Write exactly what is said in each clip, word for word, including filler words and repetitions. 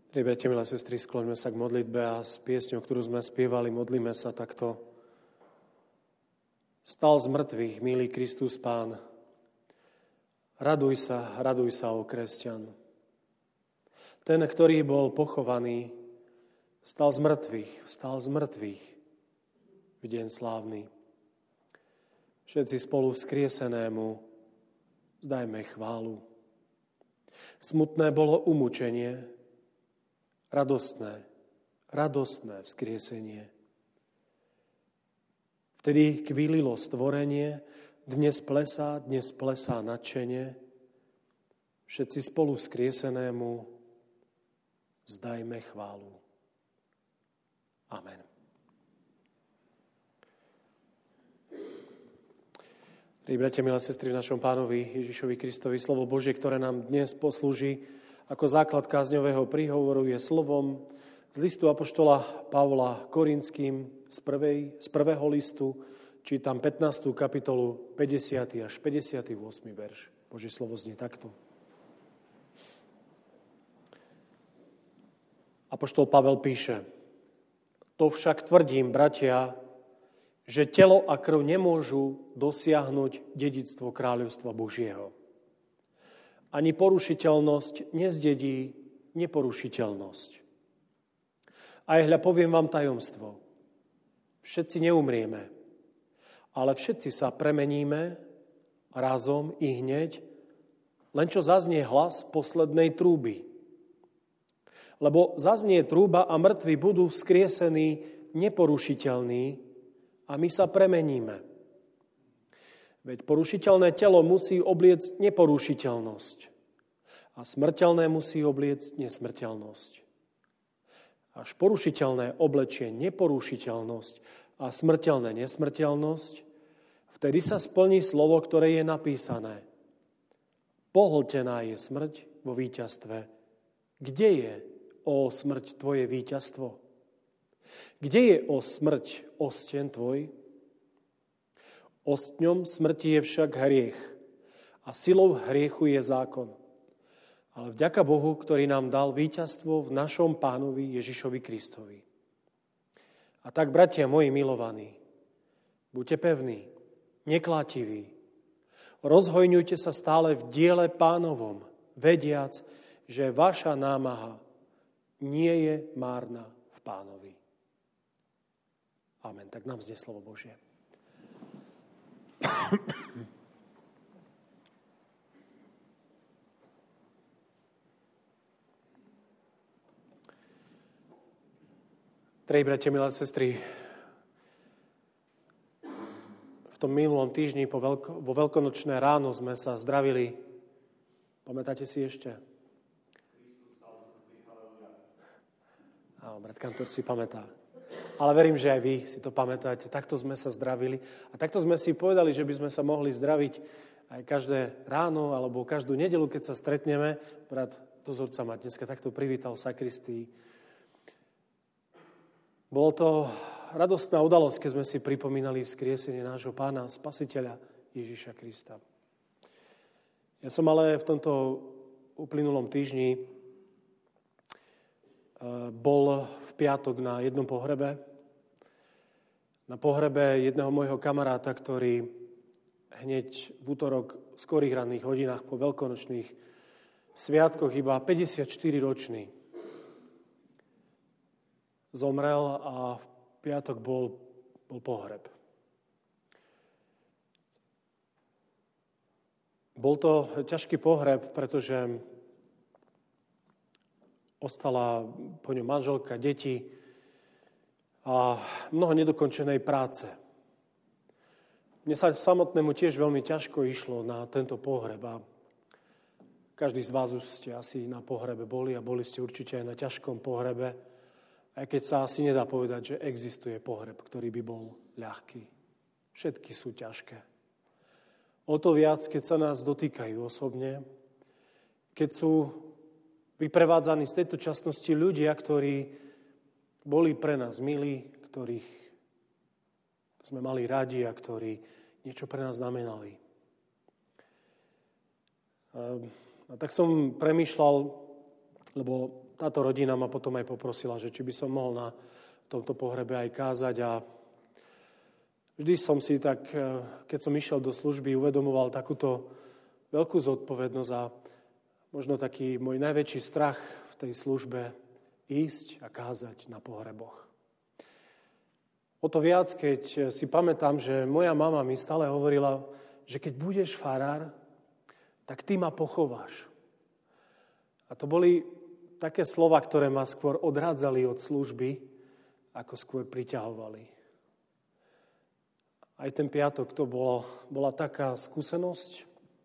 Drahí bratia, milé sestry, skloňme sa k modlitbe a s piesňou, ktorú sme spievali, modlíme sa takto. Stal z mŕtvych, milý Kristus Pán. Raduj sa, raduj sa, ó kresťan. Ten, ktorý bol pochovaný, stal z mŕtvych, vstal z mŕtvych v deň slávny. Všetci spolu vzkriesenému zdajme chválu. Smutné bolo umúčenie, radostné, radostné vzkriesenie. Vtedy kvílilo stvorenie, dnes plesá, dnes plesá nadšenie. Všetci spolu vzkriesenému zdajme chválu. Amen. Drahí bratia, milé sestry, v našom Pánovi Ježišovi Kristovi slovo Božie, ktoré nám dnes poslúži ako základ kázňového príhovoru, je slovom z listu apoštola Pavla Korinským z, prvej, z prvého listu, čítam pätnástu kapitolu, päťdesiaty až päťdesiaty ôsmy verš. Božie slovo znie takto. Apoštol Pavel píše: To však tvrdím, bratia, že telo a krv nemôžu dosiahnuť dedičstvo kráľovstva Božieho. Ani porušiteľnosť nezdedí neporušiteľnosť. Aj hľa, poviem vám tajomstvo. Všetci neumrieme, ale všetci sa premeníme razom i hneď, len čo zaznie hlas poslednej trúby. Lebo zaznie trúba a mŕtvi budú vzkriesení neporušiteľní a my sa premeníme. Veď porušiteľné telo musí obliecť neporušiteľnosť a smrteľné musí obliecť nesmrteľnosť. Až porušiteľné oblečie neporušiteľnosť a smrteľné nesmrteľnosť, vtedy sa splní slovo, ktoré je napísané. Pohltená je smrť vo víťazstve. Kde je, ó smrť, tvoje víťazstvo? Kde je, ó smrť, osten tvoj? Ostňom smrti je však hriech a silou hriechu je zákon. Ale vďaka Bohu, ktorý nám dal víťazstvo v našom Pánovi Ježišovi Kristovi. A tak, bratia moji milovaní, buďte pevní, neklátiví, rozhojňujte sa stále v diele Pánovom, vediac, že vaša námaha nie je márna v Pánovi. Amen. Tak nám znie slovo Božie. Drahí bratia, milé sestry, v tom minulom týždni po veľko, vo veľkonočné ráno sme sa zdravili. Pamätáte si ešte? Áno, brat kantor si pamätá. Ale verím, že aj vy si to pamätáte. Takto sme sa zdravili. A takto sme si povedali, že by sme sa mohli zdraviť aj každé ráno alebo každú nedeľu, keď sa stretneme. Brat dozorca ma dneska takto privítal v sakristii. Bolo to radostná udalosť, keď sme si pripomínali vzkriesenie nášho Pána, Spasiteľa Ježiša Krista. Ja som ale v tomto uplynulom týždni bol v piatok na jednom pohrebe. Na pohrebe jedného môjho kamaráta, ktorý hneď v útorok v skorých ranných hodinách po veľkonočných sviatkoch, iba päťdesiatštyri ročný, zomrel a v piatok bol, bol pohreb. Bol to ťažký pohreb, pretože ostala po ňom manželka, deti a mnoho nedokončenej práce. Mne sa samotnému tiež veľmi ťažko išlo na tento pohreb a každý z vás už ste asi na pohrebe boli a boli ste určite aj na ťažkom pohrebe, aj keď sa asi nedá povedať, že existuje pohreb, ktorý by bol ľahký. Všetky sú ťažké. O to viac, keď sa nás dotýkajú osobne, keď sú vyprevádzaní z tejto časnosti ľudia, ktorí boli pre nás milí, ktorých sme mali radi a ktorí niečo pre nás znamenali. A tak som premýšľal, lebo táto rodina ma potom aj poprosila, že či by som mohol na tomto pohrebe aj kázať. A vždy som si tak, keď som išiel do služby, uvedomoval takúto veľkú zodpovednosť a možno taký môj najväčší strach v tej službe ísť a kázať na pohreboch. O to viac, keď si pamätám, že moja mama mi stále hovorila, že keď budeš farár, tak ty ma pochováš. A to boli také slova, ktoré ma skôr odrádzali od služby, ako skôr priťahovali. Aj ten piatok to bolo, bola taká skúsenosť,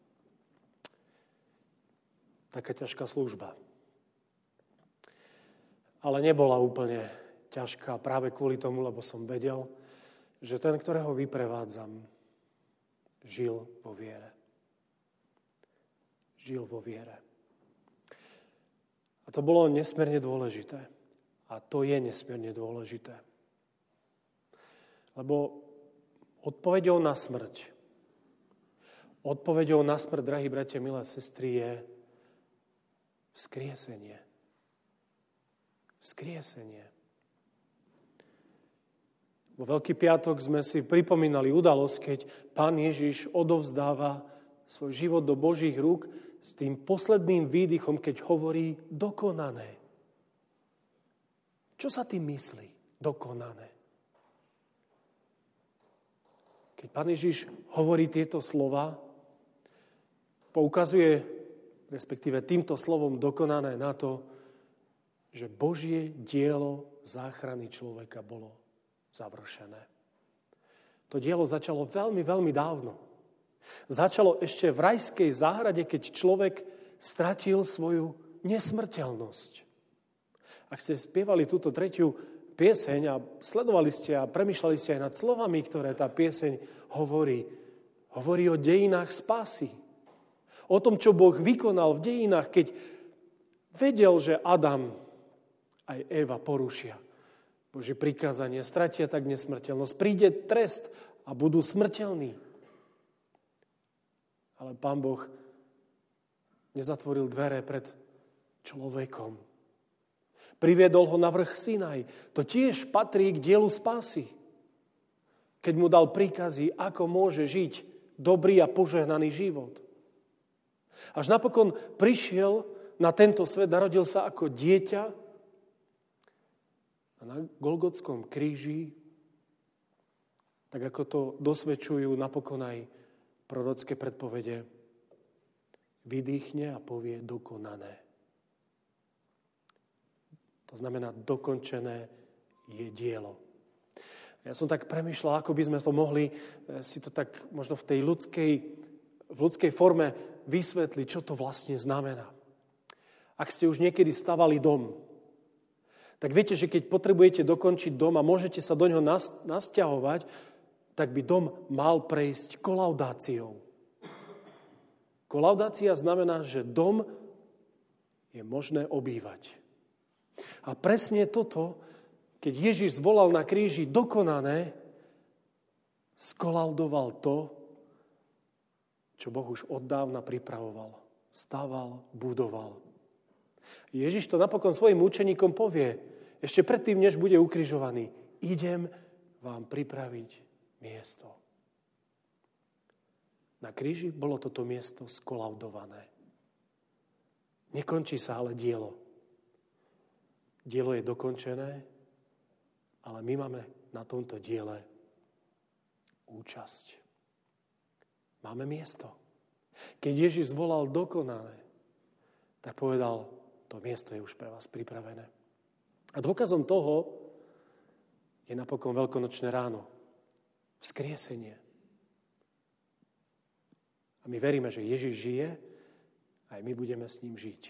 taká ťažká služba. Ale nebola úplne ťažká práve kvôli tomu, lebo som vedel, že ten, ktorého vyprevádzam, žil vo viere. Žil vo viere. A to bolo nesmierne dôležité. A to je nesmierne dôležité. Lebo odpoveďou na smrť, odpoveďou na smrť, drahí bratia, milé sestry, je vzkriesenie. Vzkriesenie. Vo Veľký piatok sme si pripomínali udalosť, keď Pán Ježiš odovzdáva svoj život do Božích rúk s tým posledným výdychom, keď hovorí dokonané. Čo sa tým myslí? Dokonané. Keď Pán Ježiš hovorí tieto slova, poukazuje, respektíve týmto slovom dokonané na to, že Božie dielo záchrany človeka bolo završené. To dielo začalo veľmi, veľmi dávno. Začalo ešte v rajskej záhrade, keď človek stratil svoju nesmrteľnosť. Ak ste spievali túto tretiu pieseň a sledovali ste a premýšľali ste aj nad slovami, ktoré tá pieseň hovorí, hovorí o dejinách spásy. O tom, čo Boh vykonal v dejinách, keď vedel, že Adam aj Eva porušia Božie prikázanie, stratia tak nesmrteľnosť. Príde trest a budú smrteľní. Ale Pán Boh nezatvoril dvere pred človekom. Priviedol ho na vrch Sinaj. To tiež patrí k dielu spásy. Keď mu dal príkazy, ako môže žiť dobrý a požehnaný život. Až napokon prišiel na tento svet, narodil sa ako dieťa a na Golgotskom kríži, tak ako to dosvedčujú napokon aj prorocké predpovede, vydýchne a povie dokonané. To znamená, dokončené je dielo. Ja som tak premýšľal, ako by sme to mohli si to tak možno v tej ľudskej, v ľudskej forme vysvetliť, čo to vlastne znamená. Ak ste už niekedy stavali dom, tak viete, že keď potrebujete dokončiť dom a môžete sa do ňoho nasťahovať, tak by dom mal prejsť kolaudáciou. Kolaudácia znamená, že dom je možné obývať. A presne toto, keď Ježiš zvolal na kríži dokonané, skolaudoval to, čo Boh už od dávna pripravoval. Staval, budoval. Ježiš to napokon svojim učeníkom povie, ešte predtým, než bude ukrižovaný, idem vám pripraviť miesto. Na kríži bolo toto miesto skolaudované. Nekončí sa ale dielo. Dielo je dokončené, ale my máme na tomto diele účasť. Máme miesto. Keď Ježiš zvolal dokonané, tak povedal, to miesto je už pre vás pripravené. A dôkazom toho je napokon veľkonočné ráno. Vzkriesenie. A my veríme, že Ježiš žije a aj my budeme s ním žiť.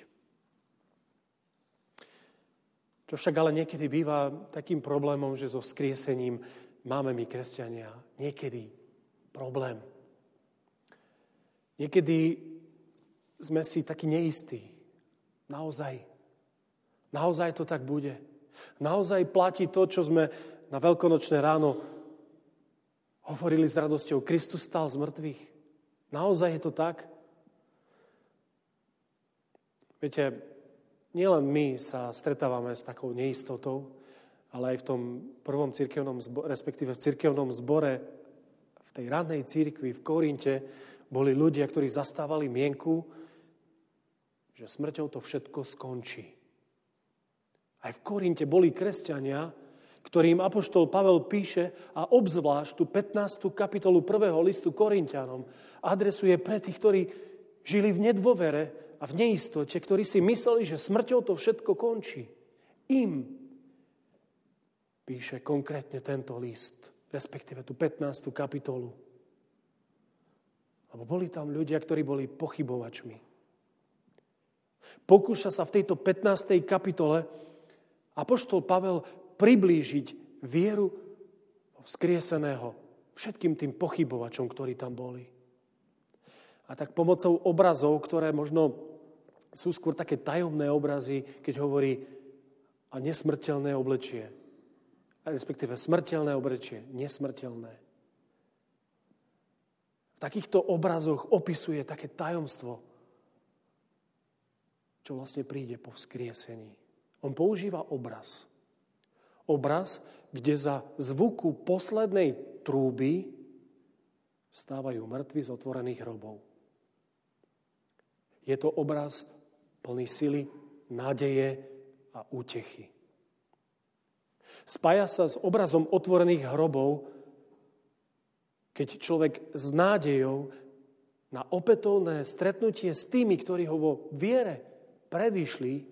Čo však ale niekedy býva takým problémom, že so vzkriesením máme my, kresťania, niekedy problém. Niekedy sme si takí neistí. Naozaj. Naozaj to tak bude. Naozaj platí to, čo sme na veľkonočné ráno hovorili s radosťou. Kristus stál z mŕtvych. Naozaj je to tak? Viete, nielen my sa stretávame s takou neistotou, ale aj v tom prvom cirkevnom zbore, respektíve v cirkevnom zbore, v tej rannej cirkvi v Korinte, boli ľudia, ktorí zastávali mienku, že smrťou to všetko skončí. Aj v Korinte boli kresťania, ktorým apoštol Pavel píše a obzvlášť tú pätnástu kapitolu prvého listu Korinťanom adresuje pre tých, ktorí žili v nedôvere a v neistote, ktorí si mysleli, že smrťou to všetko končí. Im píše konkrétne tento list, respektíve tú pätnástu kapitolu. Lebo boli tam ľudia, ktorí boli pochybovačmi. Pokúša sa v tejto pätnástej kapitole apoštol Pavel priblížiť vieru vzkrieseného všetkým tým pochybovačom, ktorí tam boli. A tak pomocou obrazov, ktoré možno sú skôr také tajomné obrazy, keď hovorí a nesmrteľné oblečie, respektíve smrteľné oblečie, nesmrteľné. V takýchto obrazoch opisuje také tajomstvo, čo vlastne príde po vzkriesení. On používa obraz. Obraz, kde za zvuku poslednej trúby vstávajú mŕtvi z otvorených hrobov. Je to obraz plný sily, nádeje a útechy. Spája sa s obrazom otvorených hrobov, keď človek s nádejou na opätovné stretnutie s tými, ktorí ho vo viere predišli,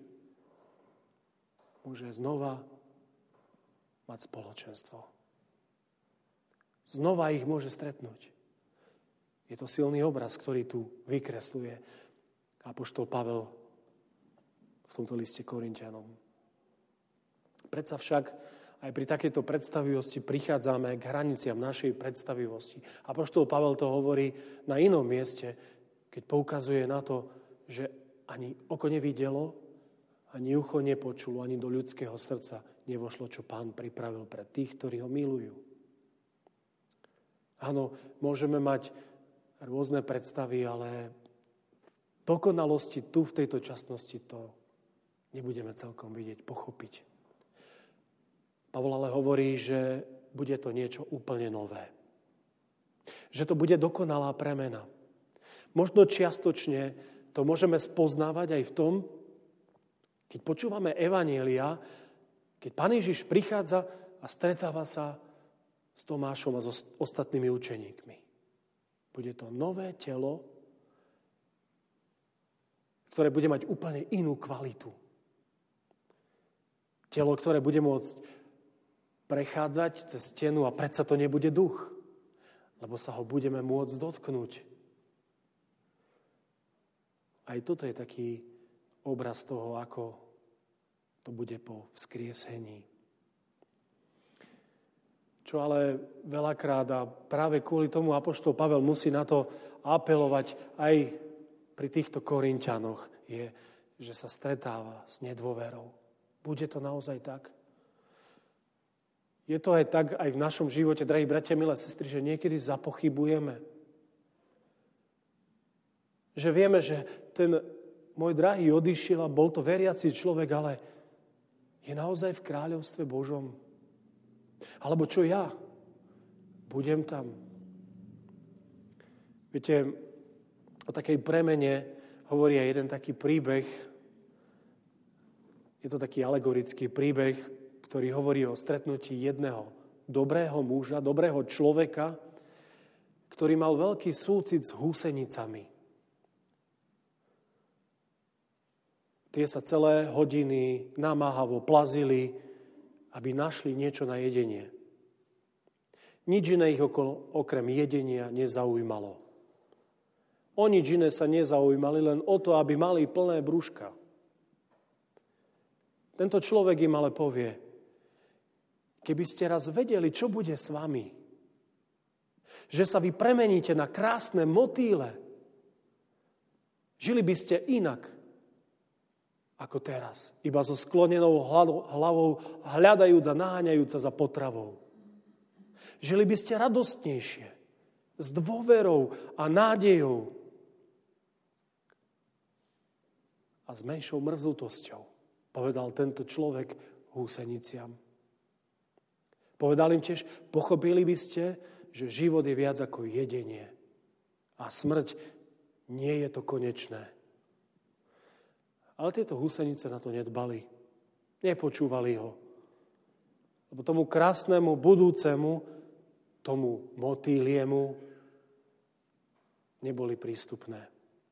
môže znova mať spoločenstvo. Znova ich môže stretnúť. Je to silný obraz, ktorý tu vykresluje apoštol Pavel v tomto liste Korinťanom. Predsa však aj pri takejto predstavivosti prichádzame k hraniciam našej predstavivosti. Apoštol Pavel to hovorí na inom mieste, keď poukazuje na to, že ani oko nevidelo, ani ucho nepočulo, ani do ľudského srdca nevošlo, čo Pán pripravil pre tých, ktorí ho milujú. Áno, môžeme mať rôzne predstavy, ale v dokonalosti tu, v tejto časnosti, to nebudeme celkom vidieť, pochopiť. Pavol ale hovorí, že bude to niečo úplne nové. Že to bude dokonalá premena. Možno čiastočne to môžeme spoznávať aj v tom, keď počúvame evanjelia, keď Pán Ježiš prichádza a stretáva sa s Tomášom a so ostatnými učeníkmi. Bude to nové telo, ktoré bude mať úplne inú kvalitu. Telo, ktoré bude môcť prechádzať cez stenu a predsa to nebude duch, lebo sa ho budeme môcť dotknúť. Aj toto je taký obraz toho, ako to bude po vzkriesení. Čo ale veľakrát a práve kvôli tomu apoštol Pavel musí na to apelovať aj pri týchto Korinťanoch, je, že sa stretáva s nedôverou. Bude to naozaj tak? Je to aj tak aj v našom živote, drahí bratia, milé sestry, že niekedy zapochybujeme. Že vieme, že ten môj drahý odišiel a bol to veriaci človek, ale je naozaj v kráľovstve Božom. Alebo čo ja? Budem tam. Viete, o takej premene hovorí aj jeden taký príbeh. Je to taký alegorický príbeh, ktorý hovorí o stretnutí jedného dobrého muža, dobrého človeka, ktorý mal veľký súcit s húsenicami. Tie sa celé hodiny namáhavo plazili, aby našli niečo na jedenie. Nič iné ich okolo, okrem jedenia nezaujímalo. O nič iné sa nezaujímali, len o to, aby mali plné brúška. Tento človek im ale povie, keby ste raz vedeli, čo bude s vami, že sa vy premeníte na krásne motýle, žili by ste inak ako teraz, iba so sklonenou hlavou, hľadajúc a naháňajúc sa za potravou. Žili by ste radostnejšie, s dôverou a nádejou a s menšou mrzutosťou. povedal tento človek húseniciam. Povedal im tiež, pochopili by ste, že život je viac ako jedenie a smrť nie je to konečné. Ale tieto húsenice na to nedbali. Nepočúvali ho. Lebo tomu krásnemu budúcemu, tomu motýliemu neboli prístupné.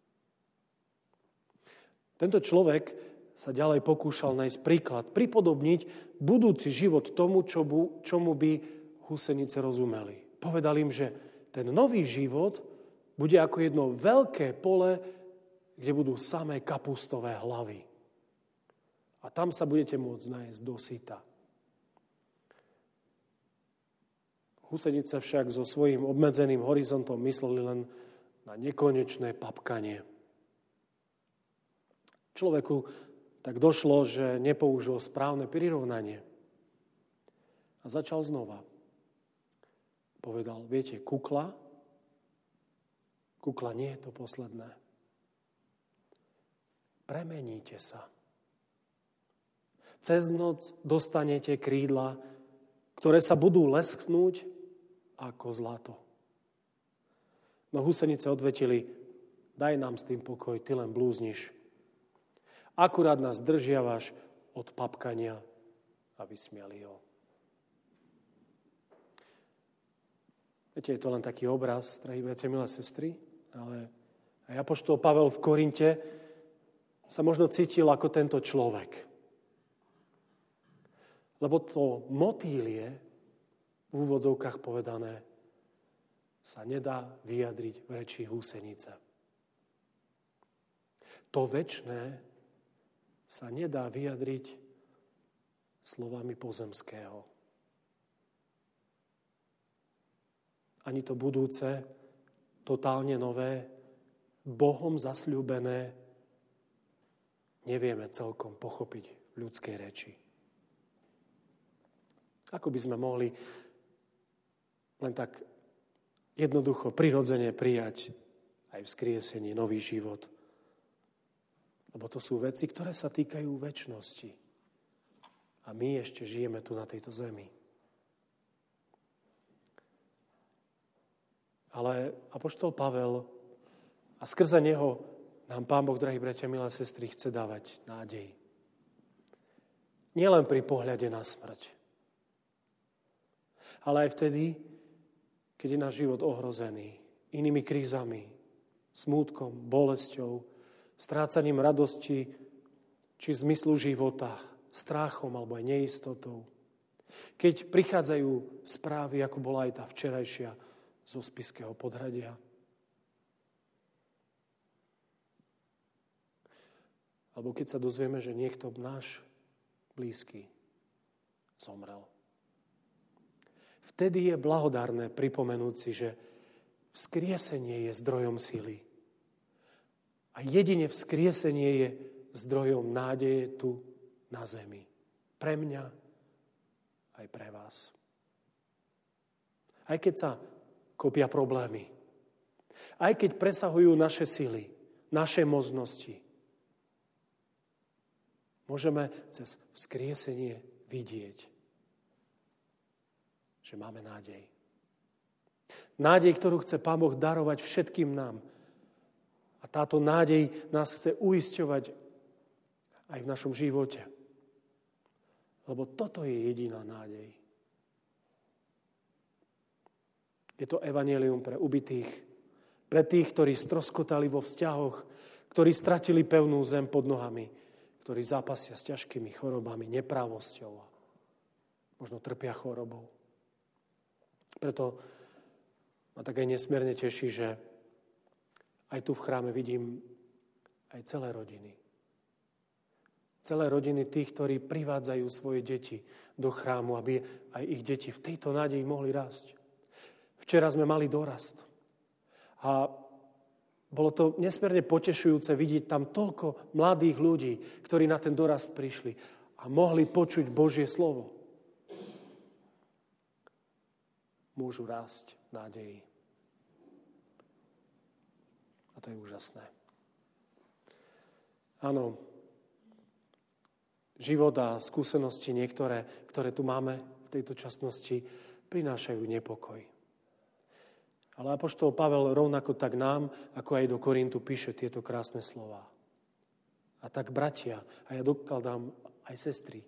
Tento človek sa ďalej pokúšal nájsť príklad, pripodobniť budúci život tomu, čomu by húsenice rozumeli. Povedal im, že ten nový život bude ako jedno veľké pole, kde budú samé kapustové hlavy. A tam sa budete môcť nájsť do syta. Húsenice však so svojím obmedzeným horizontom mysleli len na nekonečné papkanie. Človeku tak došlo, že nepoužil správne prirovnanie. A začal znova. Povedal, viete, kukla, kukla nie je to posledné. Premeníte sa. Cez noc dostanete krídla, ktoré sa budú lesknúť ako zlato. No húsenice odvetili, daj nám s tým pokoj, ty len blúzniš. Akurát nás držiavaš od papkania a vysmiali ho. Viete, je to len taký obraz, drahí bratia, milé sestry, ale aj apoštol Pavel v Korinte sa možno cítil ako tento človek. Lebo to motýlie, v úvodzovkách povedané, sa nedá vyjadriť v reči húsenice. To večné sa nedá vyjadriť slovami pozemského. Ani to budúce, totálne nové, Bohom zasľúbené, nevieme celkom pochopiť v ľudskej reči. Ako by sme mohli len tak jednoducho, prirodzene prijať aj v skriesení nový život. Lebo to sú veci, ktoré sa týkajú večnosti. A my ešte žijeme tu na tejto zemi. Ale apoštol Pavel a skrze neho nám Pán Boh, drahí bratia, milé sestry, chce dávať nádej. Nielen pri pohľade na smrť, ale aj vtedy, keď je náš život ohrozený inými krízami, smútkom, bolesťou, strácaním radosti či zmyslu života, strachom alebo aj neistotou. Keď prichádzajú správy, ako bola aj tá včerajšia zo Spišského Podhradia. Alebo keď sa dozvieme, že niekto náš blízky zomrel. Vtedy je blahodárne pripomenúť si, že vzkriesenie je zdrojom sily. A jedine vzkriesenie je zdrojom nádeje tu na zemi. Pre mňa aj pre vás. Aj keď sa kopia problémy, aj keď presahujú naše sily, naše možnosti, môžeme cez vzkriesenie vidieť, že máme nádej. Nádej, ktorú chce Pán Boh darovať všetkým nám. A táto nádej nás chce uisťovať aj v našom živote. Lebo toto je jediná nádej. Je to evanjelium pre ubitých, pre tých, ktorí stroskotali vo vzťahoch, ktorí stratili pevnú zem pod nohami, ktorí zápasia s ťažkými chorobami, neprávosťou a možno trpia chorobou. Preto ma tak aj nesmierne teší, že aj tu v chráme vidím aj celé rodiny. Celé rodiny tých, ktorí privádzajú svoje deti do chrámu, aby aj ich deti v tejto nádeji mohli rásť. Včera sme mali dorast. A bolo to nesmierne potešujúce vidieť tam toľko mladých ľudí, ktorí na ten dorast prišli a mohli počuť Božie slovo. Môžu rásť v nádeji. A to je úžasné. Áno, život a skúsenosti niektoré, ktoré tu máme v tejto časnosti, prinášajú nepokoj. Ale apoštol Pavel rovnako tak nám, ako aj do Korintu, píše tieto krásne slová. A tak, bratia, a ja dokladám aj sestry,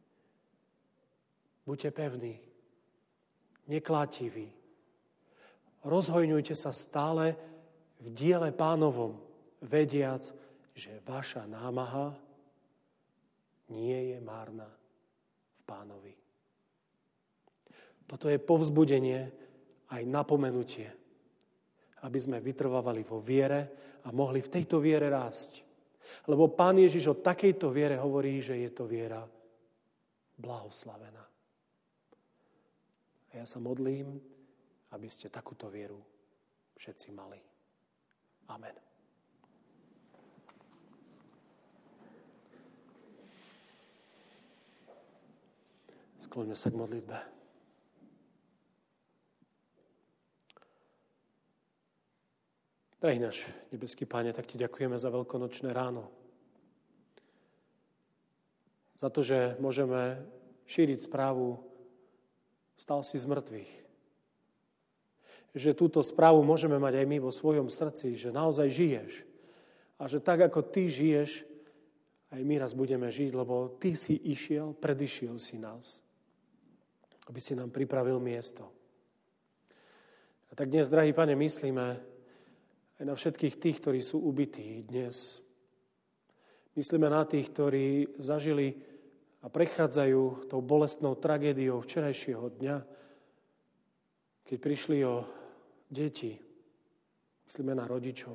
buďte pevní, neklátiví, rozhojňujte sa stále v diele Pánovom, vediac, že vaša námaha nie je márna v Pánovi. Toto je povzbudenie aj napomenutie, aby sme vytrvávali vo viere a mohli v tejto viere rásť. Lebo Pán Ježiš o takejto viere hovorí, že je to viera blahoslavená. A ja sa modlím, aby ste takúto vieru všetci mali. Amen. Skloňme sa k modlitbe. Drahý náš nebeský Páne, tak ti ďakujeme za veľkonočné ráno. Za to, že môžeme šíriť správu stal si z mŕtvych. Že túto správu môžeme mať aj my vo svojom srdci, že naozaj žiješ. A že tak, ako ty žiješ, aj my raz budeme žiť, lebo ty si išiel, predišiel si nás, aby si nám pripravil miesto. A tak dnes, drahý Pane, myslíme aj na všetkých tých, ktorí sú ubití dnes. Myslíme na tých, ktorí zažili a prechádzajú tou bolestnou tragédiou včerajšieho dňa, keď prišli o deti. Myslíme na rodičov.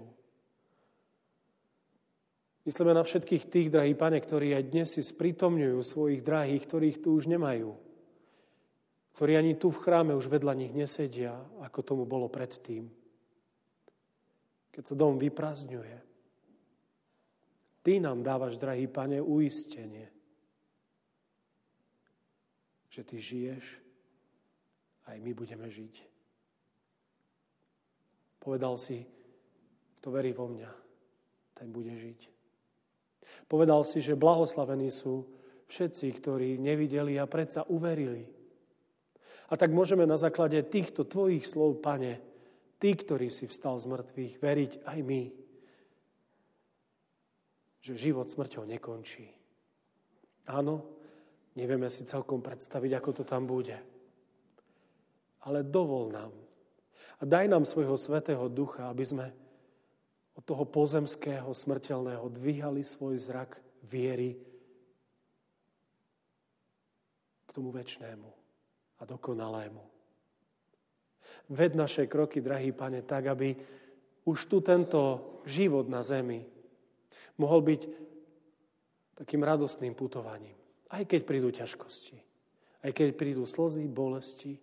Myslíme na všetkých tých, drahí Pane, ktorí aj dnes si sprítomňujú svojich drahých, ktorých tu už nemajú. Ktorí ani tu v chráme už vedľa nich nesedia, ako tomu bolo predtým. Keď sa dom vyprázdňuje. Ty nám dávaš, drahý Pane, uistenie, že ty žiješ a aj my budeme žiť. Povedal si, kto verí vo mňa, ten bude žiť. Povedal si, že blahoslavení sú všetci, ktorí nevideli a predsa uverili. A tak môžeme na základe týchto tvojich slov, Pane, ty, ktorý si vstal z mŕtvych, veriť aj my, že život smrťou nekončí. Áno, nevieme si celkom predstaviť, ako to tam bude. Ale dovol nám a daj nám svojho Svätého Ducha, aby sme od toho pozemského, smrteľného dvíhali svoj zrak viery k tomu večnému a dokonalému. Ved naše kroky, drahý Pane, tak, aby už tu tento život na zemi mohol byť takým radostným putovaním. Aj keď prídu ťažkosti, aj keď prídu slzy, bolesti,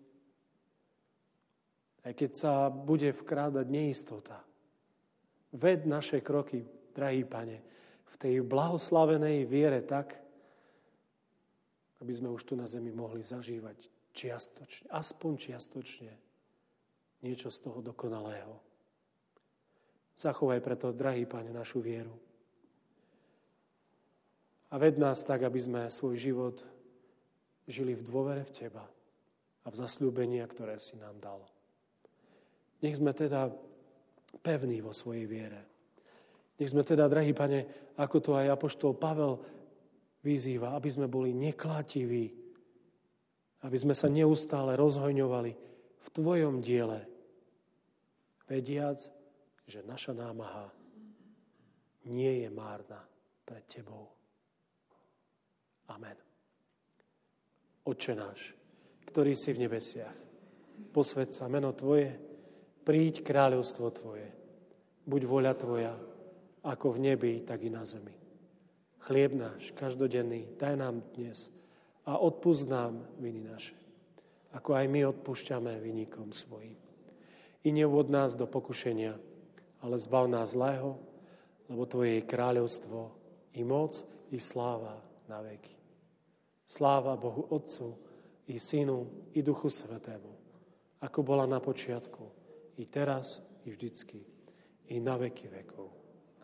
aj keď sa bude vkrádať neistota. Ved naše kroky, drahý Pane, v tej blahoslavenej viere tak, aby sme už tu na zemi mohli zažívať čiastočne, aspoň čiastočne, niečo z toho dokonalého. Zachovaj preto, drahý Pane, našu vieru. A ved nás tak, aby sme svoj život žili v dôvere v Teba a v zasľúbenia, ktoré si nám dal. Nech sme teda pevní vo svojej viere. Nech sme teda, drahý Pane, ako to aj apoštol Pavel vyzýva, aby sme boli neklátiví, aby sme sa neustále rozhojňovali v Tvojom diele, vediac, že naša námaha nie je márna pred Tebou. Amen. Otče náš, ktorý si v nebesiach, posväť sa meno Tvoje, príď kráľovstvo Tvoje, buď vôľa Tvoja, ako v nebi, tak i na zemi. Chlieb náš každodenný daj nám dnes a odpusť nám viny naše, ako aj my odpúšťame vinníkom svojim. I neuvod nás do pokušenia, ale zbav nás zlého, lebo Tvoje je kráľovstvo, i moc, i sláva na veky. Sláva Bohu Otcu, i Synu, i Duchu Svätému, ako bola na počiatku, i teraz, i vždycky, i na veky vekov.